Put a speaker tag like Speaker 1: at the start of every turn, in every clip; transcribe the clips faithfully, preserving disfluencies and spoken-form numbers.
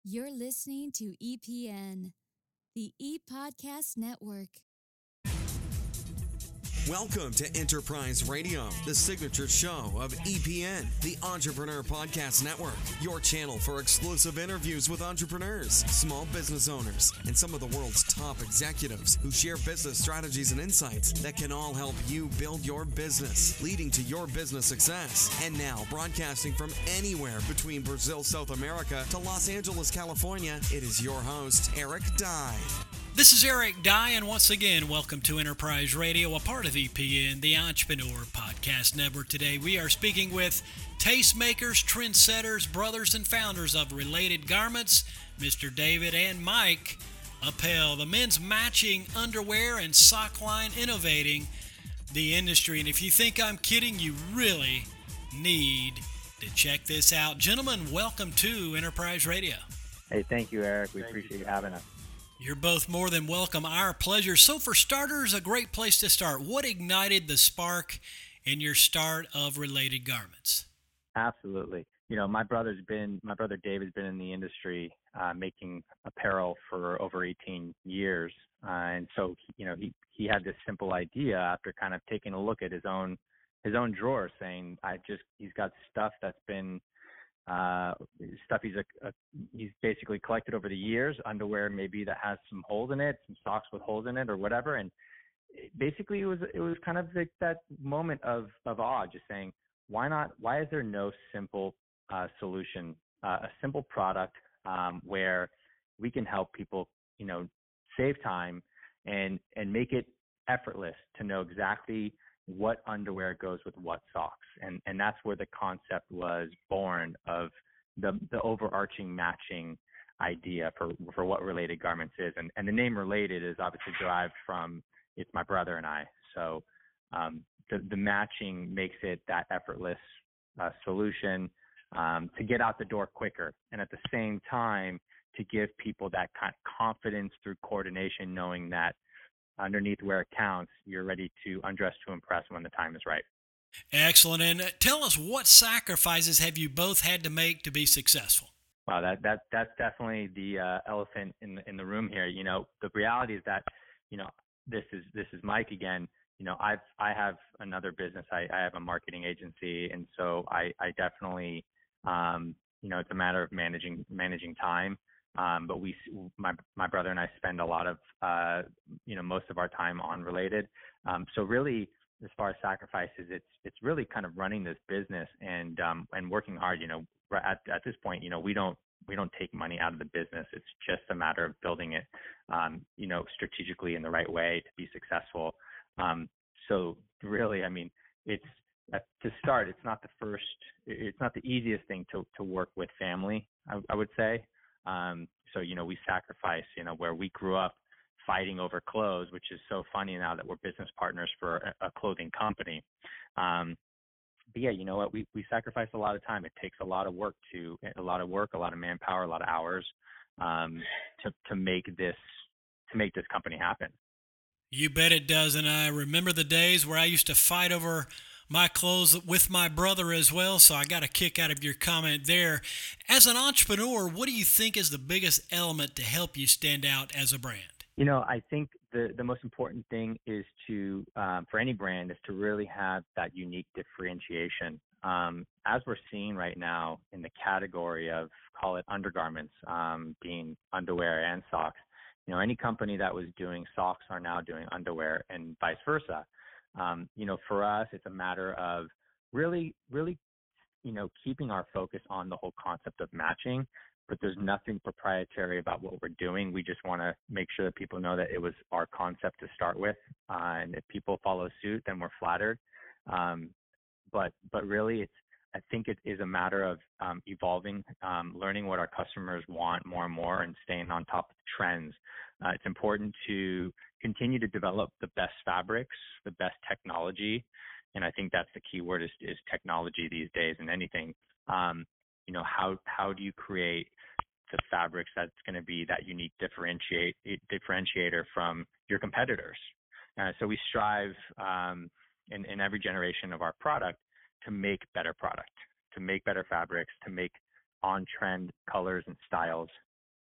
Speaker 1: You're listening to E P N, the E-Podcast Network.
Speaker 2: Welcome to Enterprise Radio, the signature show of E P N, the Entrepreneur Podcast Network, your channel for exclusive interviews with entrepreneurs, small business owners, and some of the world's top executives who share business strategies and insights that can all help you build your business, leading to your business success. And now, broadcasting from anywhere between Brazil, South America to Los Angeles, California, it is your host, Eric Dye.
Speaker 3: This is Eric Dye, and once again, welcome to Enterprise Radio, a part of E P N, the Entrepreneur Podcast Network. Today, we are speaking with tastemakers, trendsetters, brothers, and founders of Related Garments, Mister David and Mike Appel, the men's matching underwear and sock line innovating the industry. And if you think I'm kidding, you really need to check this out. Gentlemen, welcome to Enterprise Radio.
Speaker 4: Hey, thank you, Eric. We appreciate you having us.
Speaker 3: You're both more than welcome. Our pleasure. So for starters, a great place to start. What ignited the spark in your start of Related Garments?
Speaker 4: Absolutely. You know, my brother's been, my brother David's been in the industry uh, making apparel for over eighteen years. Uh, and so, you know, he, he had this simple idea after kind of taking a look at his own, his own drawer saying, I just, he's got stuff that's been, Uh, stuff he's a, a, he's basically collected over the years, underwear maybe that has some holes in it, some socks with holes in it, or whatever. And it, basically, it was it was kind of like that moment of of awe, just saying, why not? Why is there no simple uh, solution, uh, a simple product um, where we can help people, you know, save time and and make it effortless to know exactly what underwear goes with what socks. And and that's where the concept was born of the the overarching matching idea for for what Related Garments is. And and the name Related is obviously derived from, it's my brother and I. So um, the, the matching makes it that effortless uh, solution um, to get out the door quicker. And at the same time, to give people that kind of confidence through coordination, knowing that underneath where it counts, you're ready to undress to impress when the time is right.
Speaker 3: Excellent. And tell us, what sacrifices have you both had to make to be successful?
Speaker 4: Wow, that that that's definitely the uh, elephant in the, in the room here. You know, the reality is that, you know, this is this is Mike again. You know, I've I have another business. I, I have a marketing agency, and so I I definitely um, you know, it's a matter of managing managing time. Um, but we, my my brother and I spend a lot of, uh, you know, most of our time on Related. Um, so really, as far as sacrifices, it's it's really kind of running this business and um, and working hard. You know, at at this point, you know, we don't we don't take money out of the business. It's just a matter of building it, um, you know, strategically in the right way to be successful. Um, so really, I mean, it's uh, to start. It's not the first. It's not the easiest thing to to work with family, I, I would say. Um, so, you know, we sacrifice, you know, where we grew up fighting over clothes, which is so funny now that we're business partners for a, a clothing company. Um, but yeah, you know what, we, we sacrifice a lot of time. It takes a lot of work to, a lot of work, a lot of manpower, a lot of hours, um, to, to make this, to make this company happen.
Speaker 3: You bet it does. And I remember the days where I used to fight over my clothes with my brother as well, so I got a kick out of your comment there. As an entrepreneur, what do you think is the biggest element to help you stand out as a brand?
Speaker 4: You know, I think the, the most important thing is to, um, for any brand, is to really have that unique differentiation. Um, as we're seeing right now in the category of, call it undergarments, um, being underwear and socks, you know, any company that was doing socks are now doing underwear and vice versa. Um, you know, for us, it's a matter of really, really, you know, keeping our focus on the whole concept of matching, but there's nothing proprietary about what we're doing. We just want to make sure that people know that it was our concept to start with. Uh, and if people follow suit, then we're flattered. Um, but, but really it's, I think it is a matter of um, evolving, um, learning what our customers want more and more, and staying on top of the trends. Uh, it's important to continue to develop the best fabrics, the best technology, and I think that's the key word is, is technology these days in anything. Um, you know, how how do you create the fabrics that's going to be that unique differentiate differentiator from your competitors? Uh, so we strive um, in, in every generation of our product to make better product, to make better fabrics, to make on-trend colors and styles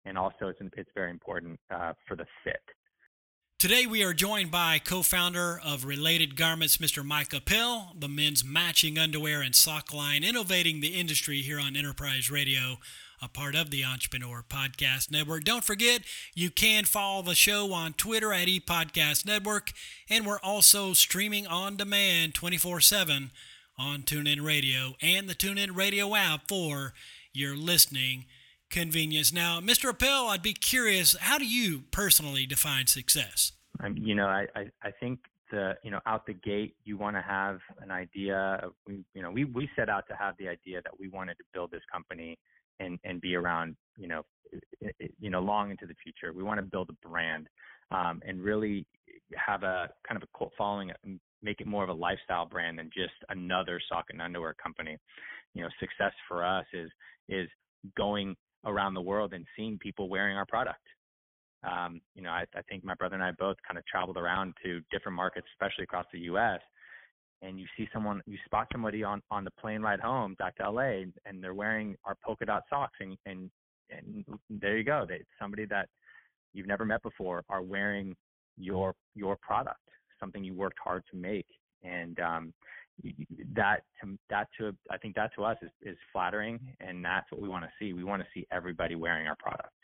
Speaker 4: and also it's it's very important uh, for the fit.
Speaker 3: Today we are joined by co-founder of Related Garments, Mister Mike Appel, the men's matching underwear and sock line, innovating the industry here on Enterprise Radio, a part of the Entrepreneur Podcast Network. Don't forget, you can follow the show on Twitter at ePodcast Network, and we're also streaming on demand twenty-four seven on TuneIn Radio and the TuneIn Radio app for your listening convenience. Now, Mister Appel, I'd be curious, how do you personally define success?
Speaker 4: Um, you know, I, I, I think the, you know, out the gate, you want to have an idea of, we, you know, we, we set out to have the idea that we wanted to build this company and, and be around, you know, you know, long into the future. We want to build a brand um, and really have a kind of a cult following, make it more of a lifestyle brand than just another sock and underwear company. You know, success for us is, is going around the world and seeing people wearing our product. Um, you know, I, I think my brother and I both kind of traveled around to different markets, especially across the U S, and you see someone, you spot somebody on, on the plane ride home back to L A, and they're wearing our polka dot socks, and, and, and there you go. They, somebody that you've never met before are wearing your, your product, something you worked hard to make. And, um, that to that to I think that to us is, is flattering, and that's what we want to see. We want to see everybody wearing our product.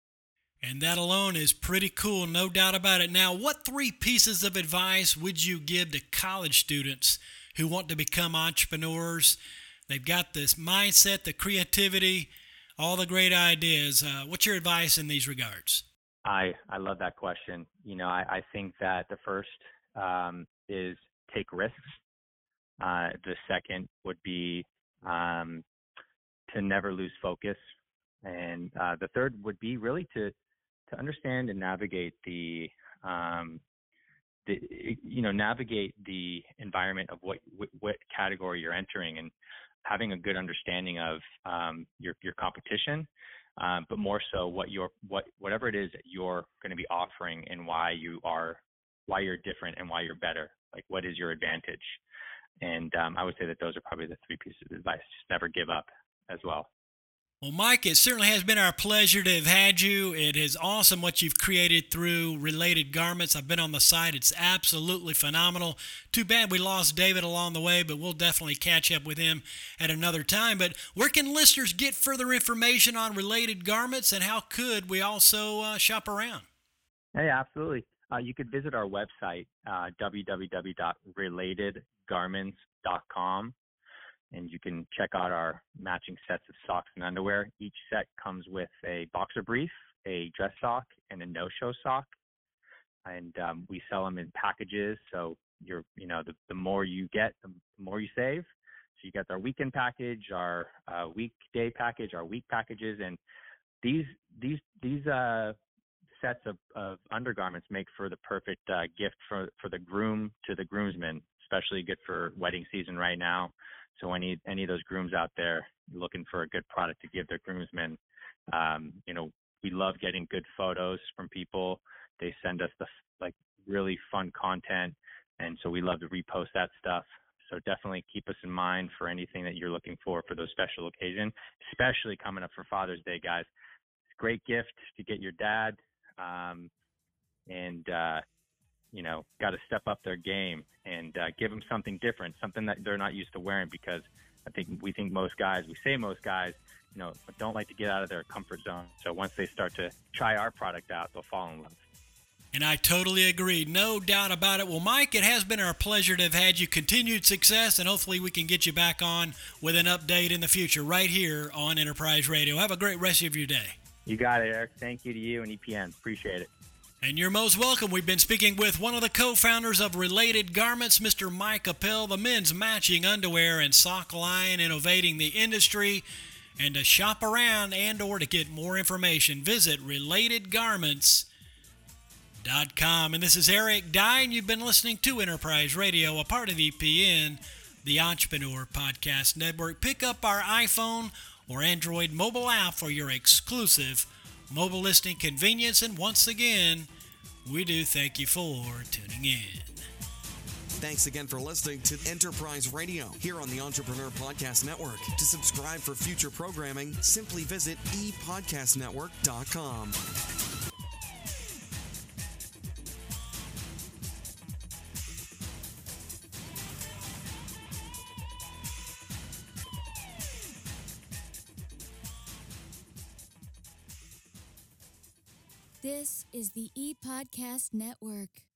Speaker 3: And that alone is pretty cool, no doubt about it. Now, what three pieces of advice would you give to college students who want to become entrepreneurs? They've got this mindset, the creativity, all the great ideas. Uh, what's your advice in these regards?
Speaker 4: I, I love that question. You know, I, I think that the first um, is take risks. Uh, the second would be um, to never lose focus. And uh, the third would be really to to understand and navigate the, um, the you know, navigate the environment of what, what, what category you're entering, and having a good understanding of um, your, your competition, um, but more so what your what whatever it is that you're going to be offering, and why you are why you're different and why you're better. Like, what is your advantage? And um, I would say that those are probably the three pieces of advice. Just never give up as well.
Speaker 3: Well, Mike, it certainly has been our pleasure to have had you. It is awesome what you've created through Related Garments. I've been on the site. It's absolutely phenomenal. Too bad we lost David along the way, but we'll definitely catch up with him at another time. But where can listeners get further information on Related Garments, and how could we also uh, shop around?
Speaker 4: Hey, absolutely. Uh, you could visit our website, uh, w w w dot related garments dot com. And you can check out our matching sets of socks and underwear. Each set comes with a boxer brief, a dress sock, and a no-show sock. And um, we sell them in packages. So you're, you know, the, the more you get, the more you save. So you got our weekend package, our uh, weekday package, our week packages, and these these these uh, sets of, of undergarments make for the perfect uh, gift for for the groom to the groomsman, especially good for wedding season right now. So any any of those grooms out there looking for a good product to give their groomsmen, um, you know, we love getting good photos from people. They send us the like really fun content, and so we love to repost that stuff. So definitely keep us in mind for anything that you're looking for for those special occasions, especially coming up for Father's Day, guys. It's a great gift to get your dad, um, and uh, you know, got to step up their game and uh, give them something different, something that they're not used to wearing, because I think we think most guys, we say most guys, you know, don't like to get out of their comfort zone. So once they start to try our product out, they'll fall in love.
Speaker 3: And I totally agree. No doubt about it. Well, Mike, it has been our pleasure to have had you. Continued success, and hopefully we can get you back on with an update in the future right here on Enterprise Radio. Have a great rest of your day.
Speaker 4: You got it, Eric. Thank you to you and E P N. Appreciate it.
Speaker 3: And you're most welcome. We've been speaking with one of the co-founders of Related Garments, Mister Mike Appel, the men's matching underwear and sock line, innovating the industry. And to shop around and or to get more information, visit related garments dot com. And this is Eric Dye, and you've been listening to Enterprise Radio, a part of E P N, the Entrepreneur Podcast Network. Pick up our iPhone or Android mobile app for your exclusive mobile listening convenience. And once again, we do thank you for tuning in.
Speaker 2: Thanks again for listening to Enterprise Radio here on the Entrepreneur Podcast Network. To subscribe for future programming, simply visit e podcast network dot com.
Speaker 1: This is the ePodcast Network.